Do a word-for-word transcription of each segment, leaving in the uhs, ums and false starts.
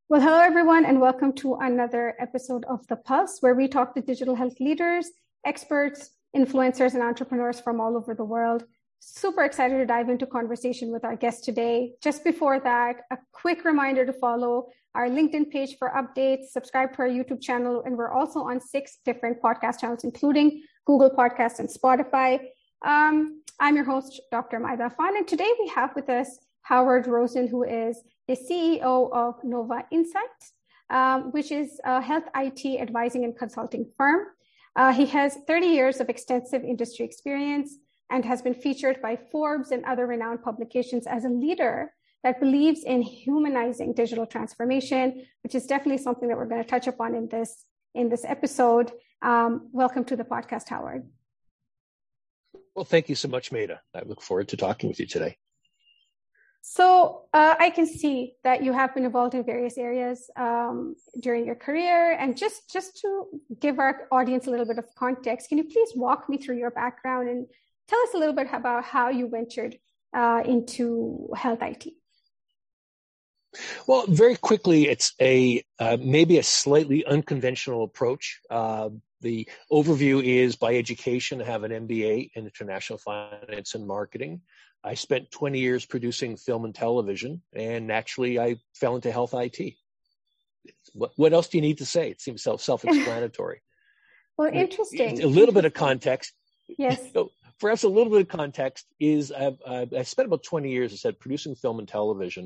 Well, hello, everyone, and welcome to another episode of The Pulse, where we talk to digital health leaders, experts, influencers, and entrepreneurs from all over the world. Super excited to dive into conversation with our guest today. Just before that, a quick reminder to follow our LinkedIn page for updates, subscribe to our YouTube channel, and we're also on six different podcast channels, including Google Podcasts and Spotify. Um, I'm your host, Doctor Maida Afan, and today we have with us Howard Rosen, who is the C E O of Nova Insights, um, which is a health I T advising and consulting firm. Uh, he has thirty years of extensive industry experience and has been featured by Forbes and other renowned publications as a leader that believes in humanizing digital transformation, which is definitely something that we're going to touch upon in this, in this episode. Um, welcome to the podcast, Howard. Well, thank you so much, Maida. I look forward to talking with you today. So uh, I can see that you have been involved in various areas um, during your career. And just, just to give our audience a little bit of context, can you please walk me through your background and tell us a little bit about how you ventured uh, into health I T? Well, very quickly, it's a uh, maybe a slightly unconventional approach. Uh, the overview is by education, I have an M B A in international finance and marketing. I spent twenty years producing film and television, and naturally I fell into health I T. What, what else do you need to say? It seems self, self-explanatory. Well, interesting. A little bit of context. Yes. So perhaps a little bit of context is I've, I've, I spent about twenty years, I said, producing film and television,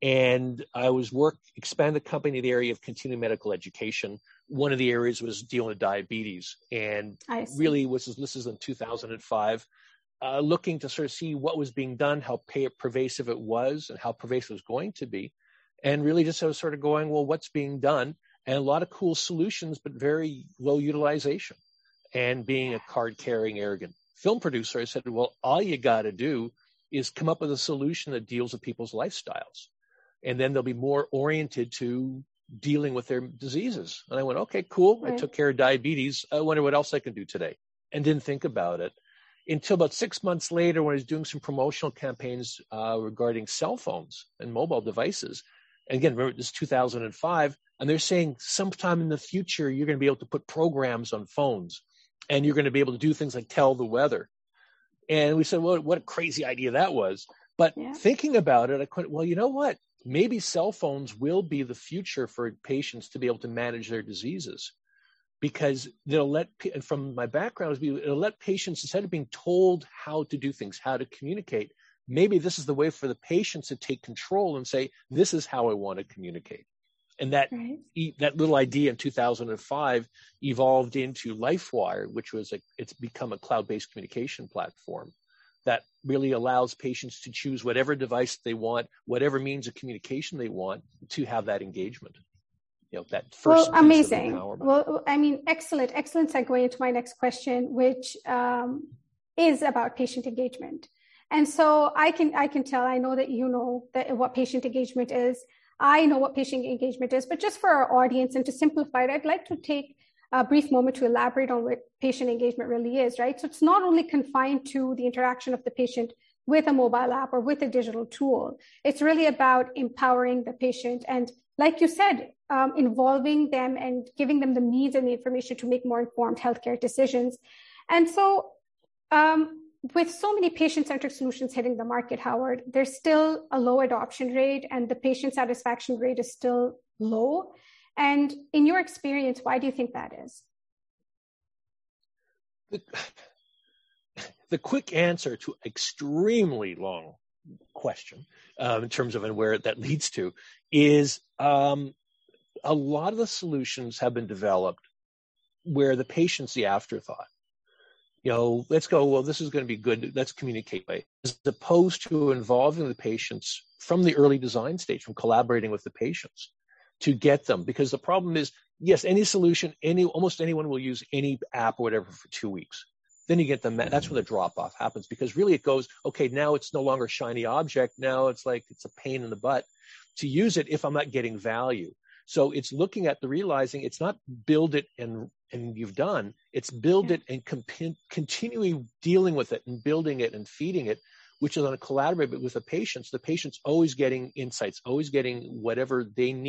and I was work, expand the company in the area of continuing medical education. One of the areas was dealing with diabetes, and really was, this is in two thousand five. Uh, looking to sort of see what was being done, how pay- pervasive it was, and how pervasive it was going to be. And really just I was sort of going, well, what's being done? And a lot of cool solutions, but very low utilization. And being a card-carrying, arrogant film producer, I said, well, all you got to do is come up with a solution that deals with people's lifestyles. And then they'll be more oriented to dealing with their diseases. And I went, okay, cool. Right. I took care of diabetes. I wonder what else I can do today. And didn't think about it until about six months later when I was doing some promotional campaigns uh, regarding cell phones and mobile devices. And again, remember, this is two thousand five, and they're saying sometime in the future, you're going to be able to put programs on phones, and you're going to be able to do things like tell the weather. And we said, well, what a crazy idea that was. But yeah. Thinking about it, I could, well, you know what? Maybe cell phones will be the future for patients to be able to manage their diseases. Because they'll let, from my background, it'll let patients, instead of being told how to do things, how to communicate, maybe this is the way for the patients to take control and say, this is how I want to communicate. And that right. that little idea in two thousand five evolved into LifeWire, which was a, it's become a cloud-based communication platform that really allows patients to choose whatever device they want, whatever means of communication they want to have that engagement. You know, that first well, amazing. Well, I mean, excellent, excellent segue into my next question, which um, is about patient engagement. And so I can, I can tell, I know that you know that what patient engagement is. I know what patient engagement is, but just for our audience and to simplify it, I'd like to take a brief moment to elaborate on what patient engagement really is, right? So it's not only confined to the interaction of the patient with a mobile app or with a digital tool. It's really about empowering the patient and, like you said, um, involving them and giving them the means and the information to make more informed healthcare decisions. And so um, with so many patient-centric solutions hitting the market, Howard, there's still a low adoption rate and the patient satisfaction rate is still low. And in your experience, why do you think that is? The, the quick answer to an extremely long question um, in terms of and where that leads to is um, a lot of the solutions have been developed where the patient's the afterthought. You know, let's go, well, this is going to be good. Let's communicate, as opposed to involving the patients from the early design stage, from collaborating with the patients to get them. Because the problem is, yes, any solution, any almost anyone will use any app or whatever for two weeks. Then you get them. That's where the drop off happens, because really it goes, okay, now it's no longer a shiny object. Now it's like it's a pain in the butt to use it if I'm not getting value. So it's looking at the realizing it's not build it and and you've done. It's build it and comp- continually dealing with it and building it and feeding it, which is on a collaborative with the patients. The patient's always getting insights, always getting whatever they need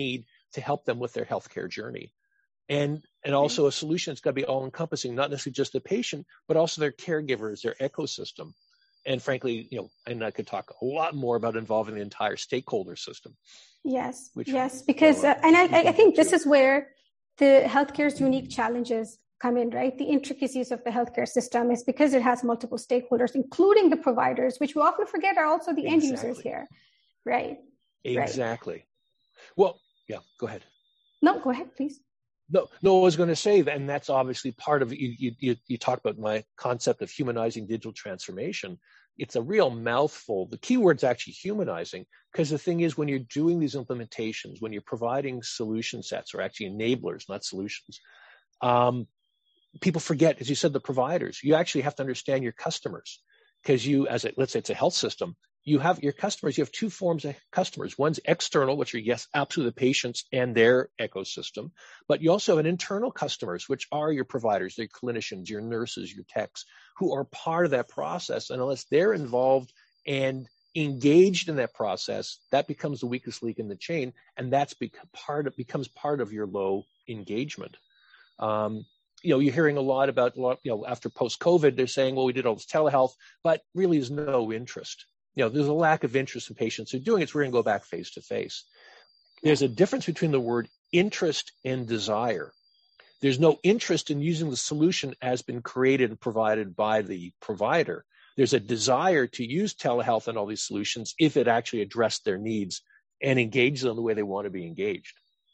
to help them with their healthcare journey. And and also a solution that's got to be all-encompassing, not necessarily just the patient, but also their caregivers, their ecosystem. And frankly, you know, and I could talk a lot more about involving the entire stakeholder system. Yes, which, yes, because, uh, and I, I think this is where the healthcare's unique challenges come in, right? The intricacies of the healthcare system is because it has multiple stakeholders, including the providers, which we often forget are also the exactly. end users here, right? Exactly. Right. Well, yeah, go ahead. No, go ahead, please. No, no, I was going to say that, and that's obviously part of you. You, you, you talk about my concept of humanizing digital transformation. It's a real mouthful. The key word's actually humanizing, because the thing is, when you're doing these implementations, when you're providing solution sets, or actually enablers, not solutions, um, people forget, as you said, the providers. You actually have to understand your customers, because you, as a, let's say it's a health system, you have your customers, you have two forms of customers. One's external, which are, yes, absolutely the patients and their ecosystem, but you also have an internal customers, which are your providers, your clinicians, your nurses, your techs, who are part of that process. And unless they're involved and engaged in that process, that becomes the weakest link in the chain, and that's become part of, becomes part of your low engagement. Um, you know, you're hearing a lot about, you know, after post-COVID, they're saying, well, we did all this telehealth, but really there's no interest. You know, there's a lack of interest in patients who are doing it, so we're going to go back face to face. There's a difference between the word interest and desire. There's no interest in using the solution as been created and provided by the provider. There's a desire to use telehealth and all these solutions if it actually addressed their needs and engaged them the way they want to be engaged.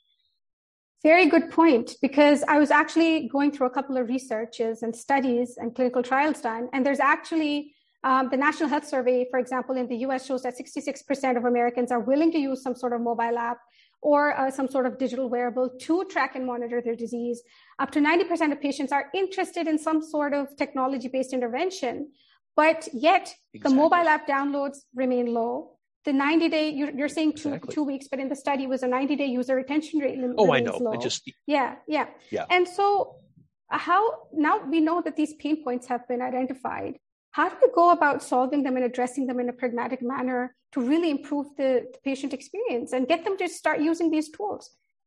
Very good point, because I was actually going through a couple of researches and studies and clinical trials done, and there's actually Um, the National Health Survey, for example, in the U S shows that sixty-six percent of Americans are willing to use some sort of mobile app or uh, some sort of digital wearable to track and monitor their disease. Up to ninety percent of patients are interested in some sort of technology-based intervention, but yet exactly. the mobile app downloads remain low. The ninety-day, you're, you're saying two, exactly. two weeks, but in the study was a ninety-day user retention rate remains oh, I know. low. I just... Yeah, yeah, yeah. And so how, now we know that these pain points have been identified. How do we go about solving them and addressing them in a pragmatic manner to really improve the, the patient experience and get them to start using these tools?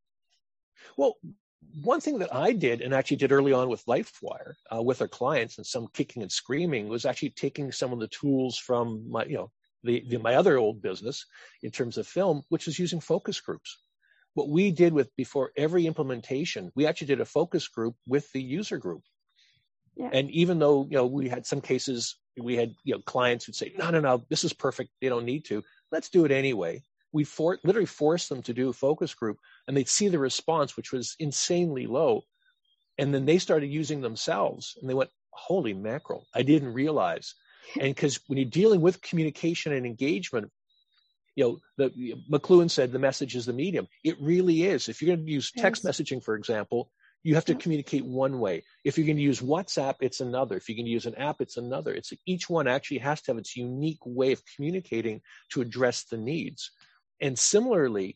Well, one thing that I did, and actually did early on with LifeWire, uh, with our clients, and some kicking and screaming, was actually taking some of the tools from my, you know, the, the my other old business in terms of film, which is using focus groups. What we did with before every implementation, we actually did a focus group with the user group. Yeah. And even though, you know, we had some cases, we had, you know, clients who'd say, no, no, no, this is perfect. They don't need to. Let's do it anyway. We for, literally forced them to do a focus group, and they'd see the response, which was insanely low. And then they started using themselves, and they went, holy mackerel, I didn't realize. And because when you're dealing with communication and engagement, you know, the McLuhan said the message is the medium. It really is. If you're going to use text yes. messaging, for example, you have to communicate one way. If you're going to use WhatsApp, it's another. If you're going to use an app, it's another. It's each one actually has to have its unique way of communicating to address the needs. And similarly,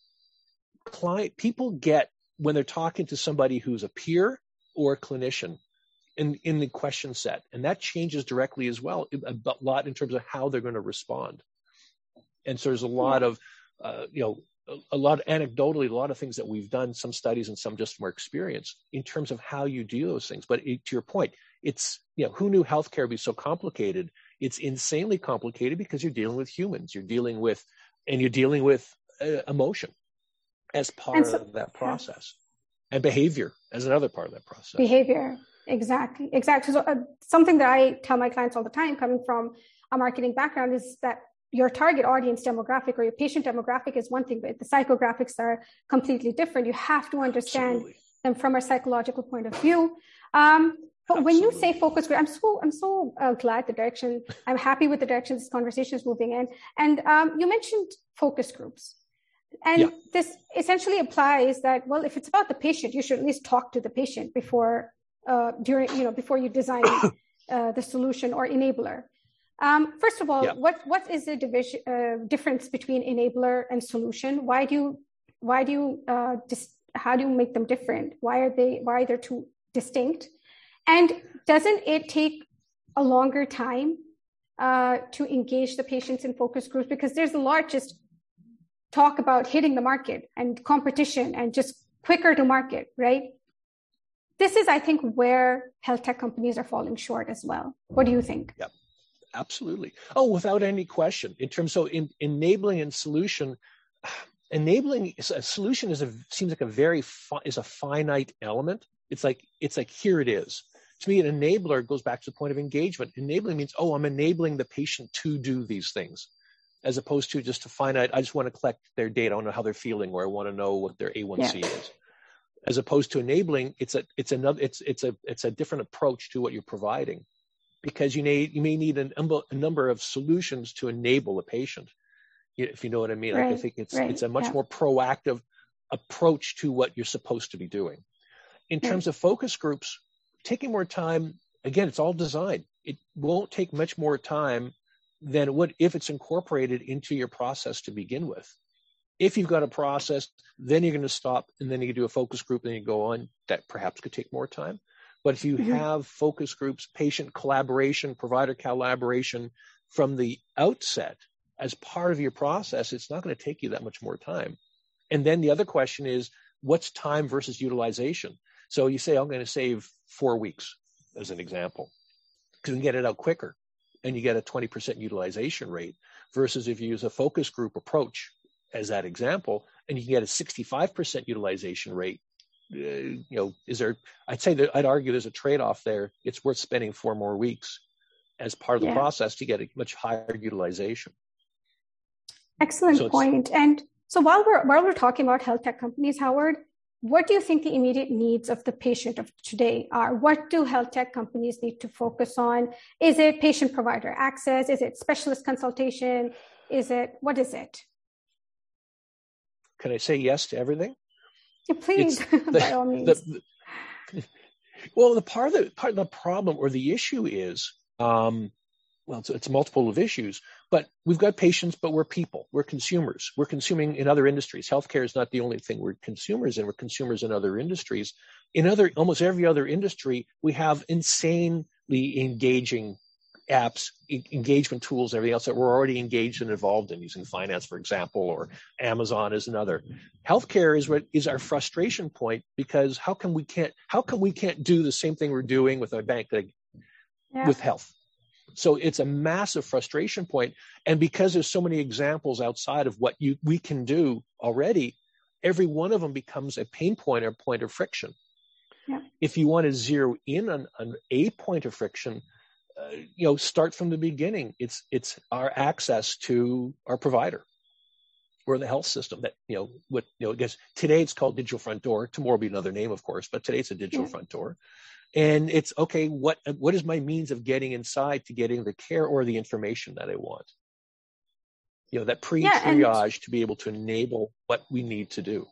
client people get when they're talking to somebody who's a peer or a clinician in, in the question set, and that changes directly as well, a lot in terms of how they're going to respond. And so there's a lot yeah. of, uh, you know, a lot of anecdotally, a lot of things that we've done, some studies and some just from our experience in terms of how you do those things. But it, to your point, it's, you know, who knew healthcare would be so complicated? It's insanely complicated because you're dealing with humans, you're dealing with, and you're dealing with uh, emotion as part so, of that process, and behavior as another part of that process. Behavior, exactly, exactly. So uh, something that I tell my clients all the time, coming from a marketing background, is that your target audience demographic or your patient demographic is one thing, but the psychographics are completely different. You have to understand Absolutely. them from a psychological point of view. Um, but Absolutely. when you say focus group, I'm so I'm so uh, glad the direction, I'm happy with the direction this conversation is moving in. And um, you mentioned focus groups. And yeah. this essentially applies that, well, if it's about the patient, you should at least talk to the patient before, uh, during, you know, before you design uh, the solution or enabler. Um, first of all, yeah. what what is the division, uh, difference between enabler and solution? Why do you why do you uh, dis- how do you make them different? Why are they why are they two distinct? And doesn't it take a longer time uh, to engage the patients in focus groups, because there's a lot just talk about hitting the market and competition and just quicker to market, right? This is, I think, where health tech companies are falling short as well. What do you think? Yeah, absolutely. Oh, without any question. In terms of in, enabling and solution, enabling a solution is a seems like a very fi- is a finite element. It's like it's like here it is. To me, an enabler goes back to the point of engagement. Enabling means, oh, I'm enabling the patient to do these things, as opposed to just a finite, I just want to collect their data. I want to know how they're feeling, or I want to know what their A one C yeah. is. As opposed to enabling, it's a it's another it's it's a it's a different approach to what you're providing, because you need you may need an, a number of solutions to enable a patient, if you know what I mean. Right, like I think it's right, it's a much yeah. more proactive approach to what you're supposed to be doing. In right. terms of focus groups, taking more time, again, it's all design. It won't take much more time than it would if it's incorporated into your process to begin with. If you've got a process, then you're going to stop, and then you do a focus group, and you go on. That perhaps could take more time. But if you mm-hmm. have focus groups, patient collaboration, provider collaboration from the outset as part of your process, it's not going to take you that much more time. And then the other question is, what's time versus utilization? So you say, I'm going to save four weeks as an example, because we can get it out quicker, and you get a twenty percent utilization rate, versus if you use a focus group approach as that example, and you can get a sixty-five percent utilization rate. Uh, you know, is there, I'd say that I'd argue there's a trade-off there. It's worth spending four more weeks as part of the yeah. process to get a much higher utilization. Excellent so point. And so while we're, while we're talking about health tech companies, Howard, what do you think the immediate needs of the patient of today are? What do health tech companies need to focus on? Is it patient provider access? Is it specialist consultation? Is it, what is it? Can I say yes to everything? Yeah, please, the, by all means. The, the, well, the part of the part of the problem or the issue is, um, well, it's, it's multiple of issues. But we've got patients, but we're people. We're consumers. We're consuming in other industries. Healthcare is not the only thing we're consumers in. We're consumers in other industries. In other, almost every other industry, we have insanely engaging apps, e- engagement tools, everything else that we're already engaged and involved in, using finance, for example, or Amazon is another. Healthcare is what is our frustration point, because how come we can't, how come we can't do the same thing we're doing with our bank, like, yeah. with health? So it's a massive frustration point. And because there's so many examples outside of what you we can do already, every one of them becomes a pain point or point of friction. Yeah. If you want to zero in on, on a point of friction, uh, you know, start from the beginning. It's it's our access to our provider or the health system that, you know, what, you know, I guess today it's called digital front door. Tomorrow will be another name, of course, but today it's a digital yeah. front door. And it's, okay, what what is my means of getting inside to getting the care or the information that I want? You know, that pre-triage yeah, and, to be able to enable what we need to do.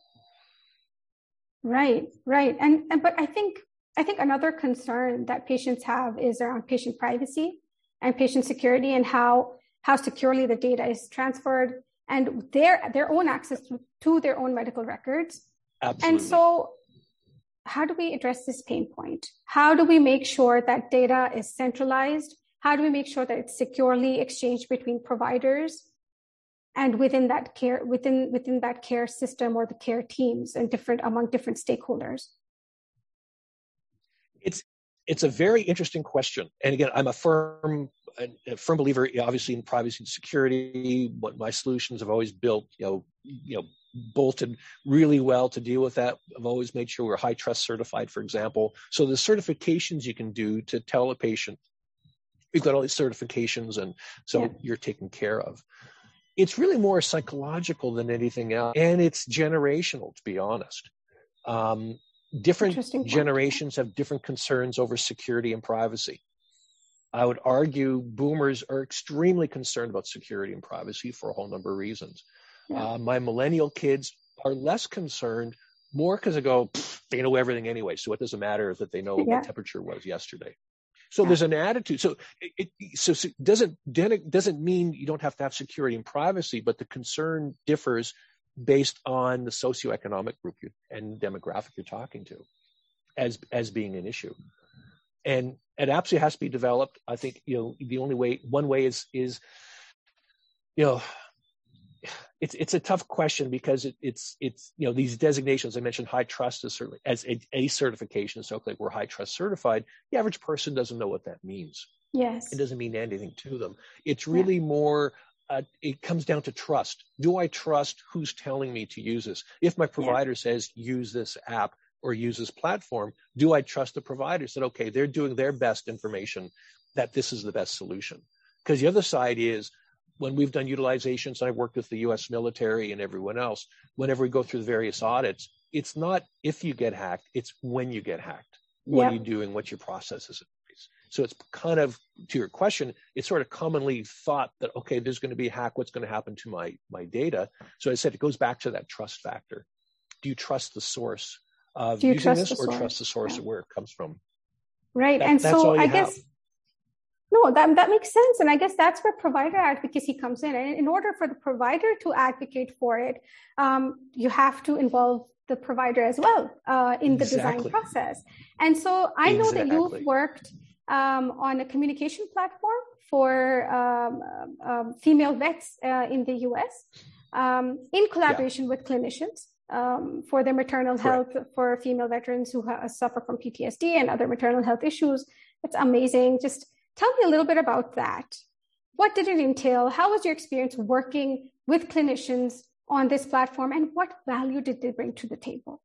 Right, right. And, and but I think I think another concern that patients have is around patient privacy and patient security, and how how securely the data is transferred and their their own access to, to their own medical records. Absolutely. And so how do we address this pain point? How do we make sure that data is centralized? How do we make sure that it's securely exchanged between providers and within that care, within within that care system or the care teams and different among different stakeholders? It's it's a very interesting question. And again, I'm a firm a firm believer, obviously, in privacy and security. What my solutions have always built, you know, you know, bolted really well to deal with that. I've always made sure we're high trust certified, for example. So the certifications you can do to tell a patient, we've got all these certifications, and so yeah. you're taken care of. It's really more psychological than anything else, and it's generational, to be honest. Um, different generations have different concerns over security and privacy. I would argue boomers are extremely concerned about security and privacy for a whole number of reasons. Yeah. Uh, my millennial kids are less concerned, more because they go, they know everything anyway, so it doesn't matter that they know yeah. what temperature was yesterday. So yeah. there's an attitude. So it, it so, so doesn't doesn't mean you don't have to have security and privacy, but the concern differs based on the socioeconomic group you, and demographic you're talking to, as as being an issue. And it absolutely has to be developed. I think, you know, the only way, one way is is, you know, it's it's a tough question because it, it's it's you know these designations I mentioned. High trust is certainly as a, a certification, so like we're high trust certified. The average person doesn't know what that means. Yes, it doesn't mean anything to them. It's really yeah. more. Uh, it comes down to trust. Do I trust who's telling me to use this? If my provider yeah. says use this app or use this platform, do I trust the provider? Said okay, they're doing their best information that this is the best solution. Because the other side is, when we've done utilizations, I've worked with the U S military and everyone else, whenever we go through the various audits, it's not if you get hacked, it's when you get hacked. What yep. are you doing? What's your processes? So it's kind of, to your question, it's sort of commonly thought that, okay, there's going to be a hack. What's going to happen to my, my data? So I said, it goes back to that trust factor. Do you trust the source of using this or source? trust the source yeah. of where it comes from? Right. That, and so I have. guess... No, that, that makes sense. And I guess that's where provider advocacy comes in. And in order for the provider to advocate for it, um, you have to involve the provider as well uh, in the exactly. design process. And so I know exactly. that you've worked um, on a communication platform for um, um, female vets uh, in the U S um, in collaboration yeah. with clinicians. Um, for their maternal Correct. health for female veterans who ha- suffer from P T S D and other maternal health issues. It's amazing. Just tell me a little bit about that. What did it entail? How was your experience working with clinicians on this platform, and what value did they bring to the table?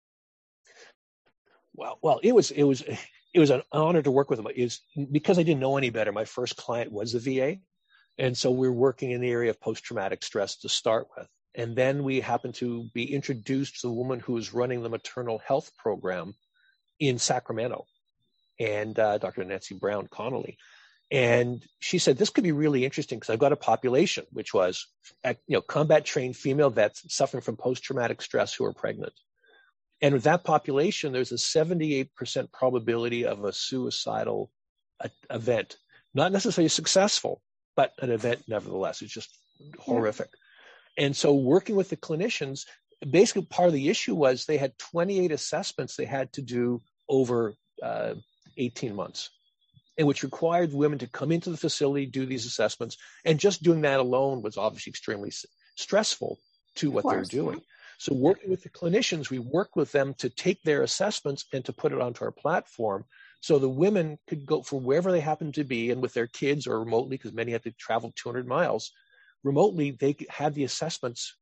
Well, well, it was it was it was an honor to work with them. It was, because I didn't know any better. My first client was the V A, and so we we're working in the area of post-traumatic stress to start with. And then we happened to be introduced to the woman who was running the maternal health program in Sacramento, and uh, Doctor Nancy Brown Connolly. And she said, this could be really interesting because I've got a population, which was, you know, combat trained female vets suffering from post-traumatic stress who are pregnant. And with that population, there's a seventy-eight percent probability of a suicidal a, event, not necessarily successful, but an event nevertheless. It's just horrific. Yeah. And so working with the clinicians, basically part of the issue was they had twenty-eight assessments they had to do over uh, eighteen months, and which required women to come into the facility, do these assessments. And just doing that alone was obviously extremely stressful to what they're doing. Yeah. So working with the clinicians, we worked with them to take their assessments and to put it onto our platform. So the women could go from wherever they happened to be and with their kids or remotely, because many had to travel two hundred miles, remotely, they had the assessments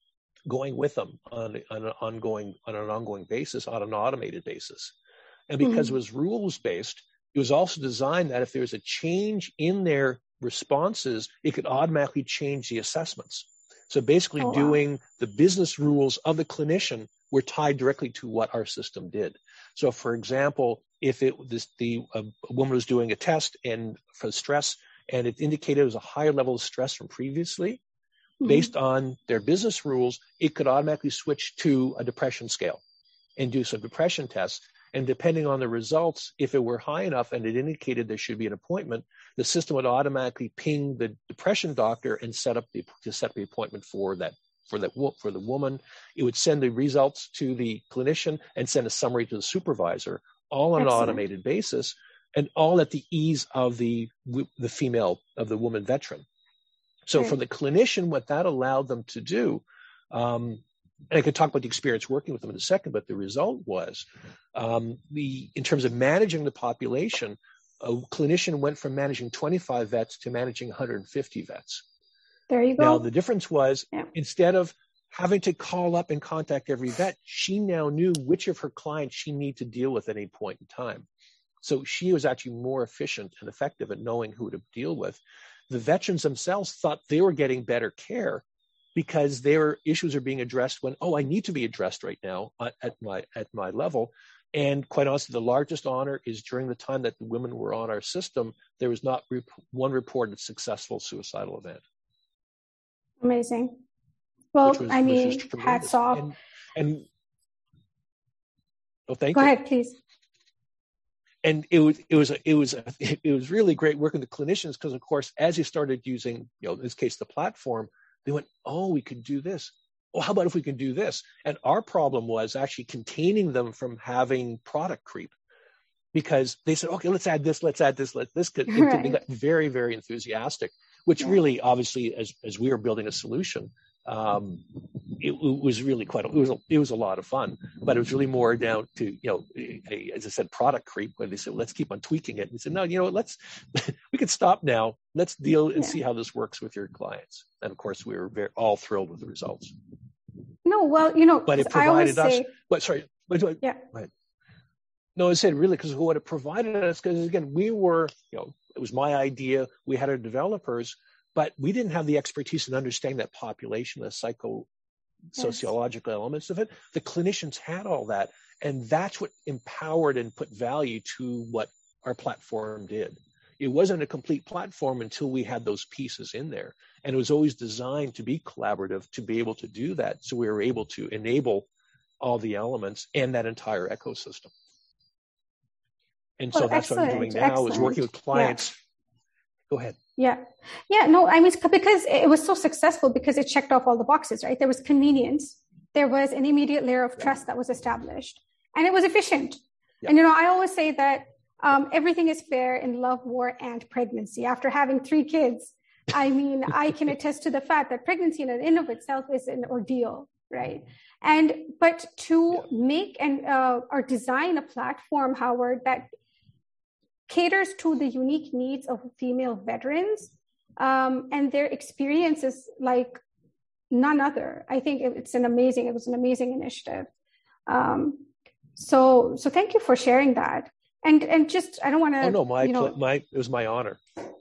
going with them on, on, an ongoing, on an ongoing basis, on an automated basis. And because mm-hmm. it was rules-based, it was also designed that if there was a change in their responses, it could automatically change the assessments. So basically oh, doing wow. the business rules of the clinician were tied directly to what our system did. So for example, if it this, the a woman was doing a test and for stress, and it indicated it was a higher level of stress from previously, mm-hmm. based on their business rules, it could automatically switch to a depression scale and do some depression tests. And depending on the results, if it were high enough and it indicated there should be an appointment, the system would automatically ping the depression doctor and set up the to set up the appointment for that for that for the woman. It would send the results to the clinician and send a summary to the supervisor, all on Excellent. An automated basis, and all at the ease of the the female of the woman veteran. So right. for the clinician, what that allowed them to do. Um, And I could talk about the experience working with them in a second, but the result was um, the in terms of managing the population, a clinician went from managing twenty-five vets to managing one hundred fifty vets. There you go. Now, the difference was yeah. instead of having to call up and contact every vet, she now knew which of her clients she needed to deal with at any point in time. So she was actually more efficient and effective at knowing who to deal with. The veterans themselves thought they were getting better care because their issues are being addressed when, oh, I need to be addressed right now at my at my level. And quite honestly, the largest honor is during the time that the women were on our system, there was not rep- one reported successful suicidal event. Amazing. Well, was, I mean, hats off. And, and oh, thank Go you. ahead, please. And it was it was it was it was really great working with the clinicians because, of course, as you started using, you know, in this case, the platform, they went, oh, we could do this. Well, how about if we can do this? And our problem was actually containing them from having product creep, because they said, okay, let's add this, let's add this, let this. Could, right. They got very, very enthusiastic, which yeah. really, obviously, as as we were building a solution, um, it, it was really quite, a, it was, a, it was a lot of fun, but it was really more down to, you know, a, a, as I said, product creep, when they said, let's keep on tweaking it. And we said, no, you know what, let's, we can stop now. Let's deal and yeah. see how this works with your clients. And of course, we were very, all thrilled with the results. No, well, you know, but it provided us, say, but sorry, but, yeah. Right. No, I said really, because what it provided us, because again, we were, you know, it was my idea. We had our developers, but we didn't have the expertise in understanding that population, the psycho sociological yes. elements of it. The clinicians had all that, and that's what empowered and put value to what our platform did. It wasn't a complete platform until we had those pieces in there, and it was always designed to be collaborative to be able to do that. So we were able to enable all the elements and that entire ecosystem. And well, so that's what I'm doing now excellent. Is working with clients. Yeah. Go ahead. Yeah. Yeah. No, I mean, because it was so successful because it checked off all the boxes, right? There was convenience. There was an immediate layer of trust yeah. that was established, and it was efficient. Yeah. And, you know, I always say that um, everything is fair in love, war, and pregnancy. After having three kids, I mean, I can attest to the fact that pregnancy in and of itself is an ordeal, right? And, but to yeah. make and, uh, or design a platform, Howard, that caters to the unique needs of female veterans um, and their experiences like none other. I think it's an amazing, it was an amazing initiative. Um, so, so thank you for sharing that. And, and just, I don't want to, oh no, my, you know, my, it was my honor.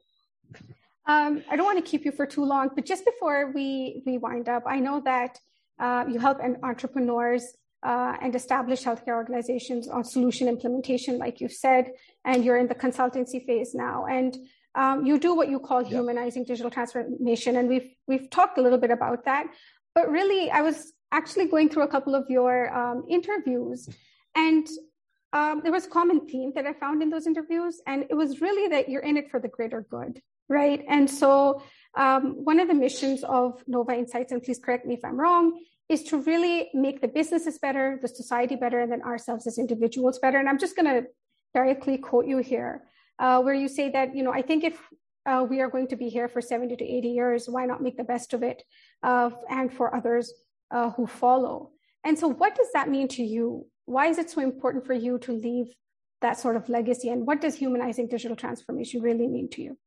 Um, I don't want to keep you for too long, but just before we, we wind up, I know that uh, you help entrepreneurs Uh, and establish healthcare organizations on solution implementation, like you said, and you're in the consultancy phase now. And um, you do what you call yep. humanizing digital transformation. And we've we've talked a little bit about that. But really, I was actually going through a couple of your um, interviews, and um, there was a common theme that I found in those interviews. And it was really that you're in it for the greater good, right? And so um, one of the missions of Nova Insights, and please correct me if I'm wrong, is to really make the businesses better, the society better, and then ourselves as individuals better. And I'm just going to directly quote you here, uh, where you say that, you know, I think if uh, we are going to be here for seventy to eighty years, why not make the best of it uh, and for others uh, who follow? And so what does that mean to you? Why is it so important for you to leave that sort of legacy? And what does humanizing digital transformation really mean to you?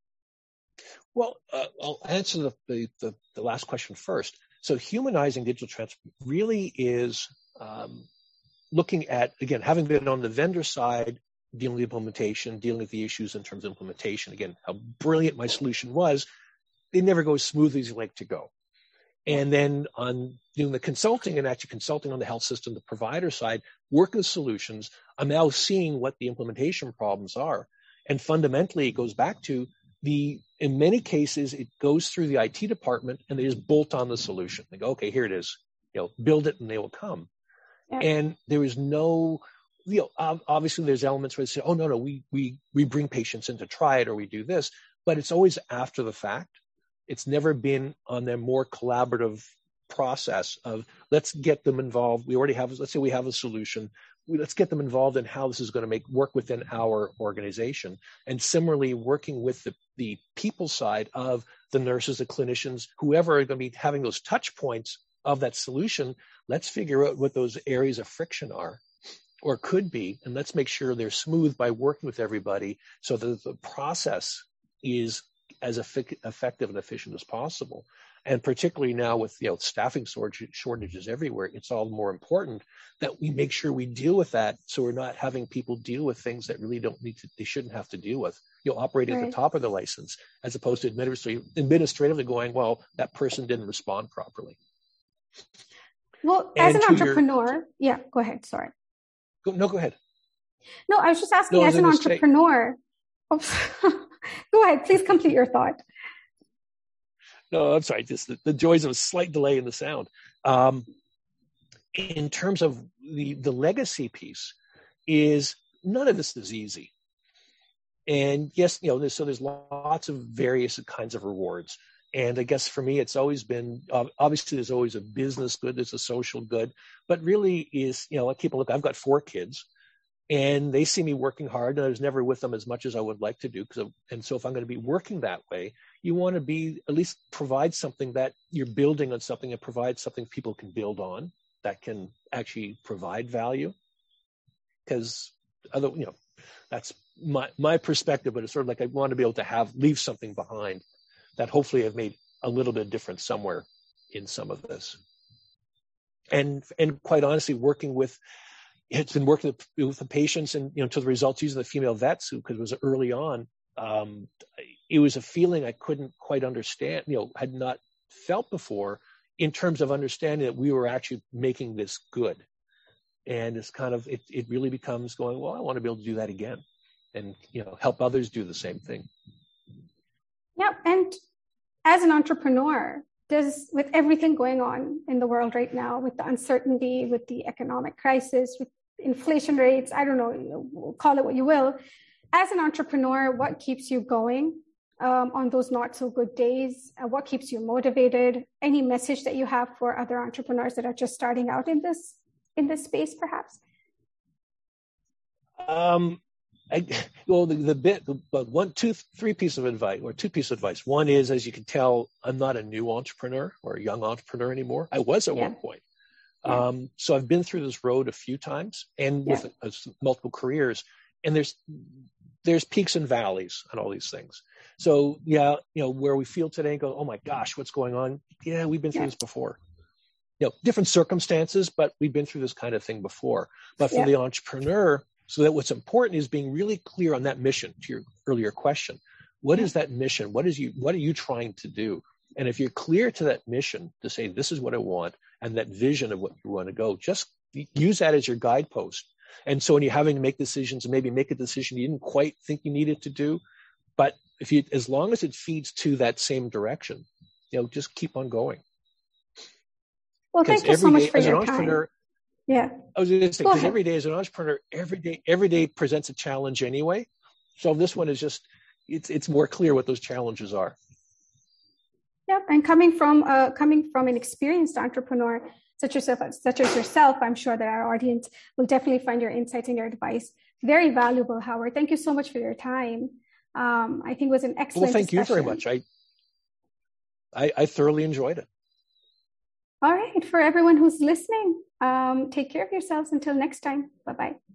Well, uh, I'll answer the, the, the, the last question first. So humanizing digital transformation really is um, looking at, again, having been on the vendor side, dealing with implementation, dealing with the issues in terms of implementation, again, how brilliant my solution was, they never go as smoothly as you like to go. And then on doing the consulting and actually consulting on the health system, the provider side, working with solutions, I'm now seeing what the implementation problems are. And fundamentally, it goes back to The, in many cases, it goes through the I T department and they just bolt on the solution. They go, okay, here it is, you know, build it and they will come. Yeah. And there is no, you know, obviously there's elements where they say, oh, no, no, we, we, we bring patients in to try it or we do this, but it's always after the fact. It's never been on their more collaborative process of let's get them involved. We already have, let's say we have a solution. Let's get them involved in how this is going to make work within our organization. And similarly, working with the, the people side of the nurses, the clinicians, whoever are going to be having those touch points of that solution, let's figure out what those areas of friction are or could be. And let's make sure they're smooth by working with everybody so that the process is as effective and efficient as possible. And particularly now with, you know, staffing shortages everywhere, it's all more important that we make sure we deal with that so we're not having people deal with things that really don't need to, they shouldn't have to deal with. You know, operating right. at the top of the license as opposed to administratively, administratively going, well, that person didn't respond properly. Well, and as an entrepreneur, your, yeah, go ahead. Sorry. Go, no, go ahead. No, I was just asking no, as an entrepreneur. Oh, go ahead. Please complete your thought. No, I'm sorry. Just the, the joys of a slight delay in the sound. Um, in terms of the, the legacy piece is none of this is easy. And yes, you know, there's, so there's lots of various kinds of rewards. And I guess for me, it's always been, uh, obviously there's always a business good, there's a social good, but really is, you know, like people look, I've got four kids and they see me working hard, and I was never with them as much as I would like to do. Because, and so if I'm going to be working that way, you want to be at least provide something that you're building on something and provide something people can build on that can actually provide value. Because other, you know, that's my my perspective, but it's sort of like I want to be able to have leave something behind that hopefully I've made a little bit of difference somewhere in some of this. And and quite honestly, working with it's been working with the patients and, you know, to the results using the female vets, because it was early on. Um, it was a feeling I couldn't quite understand, you know, had not felt before in terms of understanding that we were actually making this good. And it's kind of, it, it really becomes going, well, I want to be able to do that again and, you know, help others do the same thing. Yeah. And as an entrepreneur, does, with everything going on in the world right now, with the uncertainty, with the economic crisis, with inflation rates, I don't know, call it what you will. As an entrepreneur, what keeps you going um, on those not so good days? Uh, what keeps you motivated? Any message that you have for other entrepreneurs that are just starting out in this in this space, perhaps? Um, I, well, the, the bit, but one, two, three pieces of advice, or two pieces of advice. One is, as you can tell, I'm not a new entrepreneur or a young entrepreneur anymore. I was at yeah. one point. Yeah. Um, so I've been through this road a few times, and with yeah. uh, multiple careers, and there's there's peaks and valleys on all these things. So yeah, you know, where we feel today and go, oh my gosh, what's going on? Yeah, we've been through yeah. this before. You know, different circumstances, but we've been through this kind of thing before. But for yeah. the entrepreneur, so that what's important is being really clear on that mission. To your earlier question, what yeah. is that mission? What is you? What are you trying to do? And if you're clear to that mission to say, this is what I want, and that vision of what you want to go, just use that as your guidepost. And so when you're having to make decisions, and maybe make a decision you didn't quite think you needed to do, but if you, as long as it feeds to that same direction, you know, just keep on going. Well, thank you so much for your time. Yeah. I was going to say, because every day as an entrepreneur, every day, every day presents a challenge anyway. So this one is just, it's it's more clear what those challenges are. Yeah, and coming from uh, coming from an experienced entrepreneur such as yourself, such as yourself, I'm sure that our audience will definitely find your insights and your advice very valuable, Howard. Thank you so much for your time. Um, I think it was an excellent. Well, thank discussion. you very much. I, I I thoroughly enjoyed it. All right, for everyone who's listening, um, take care of yourselves until next time. Bye bye.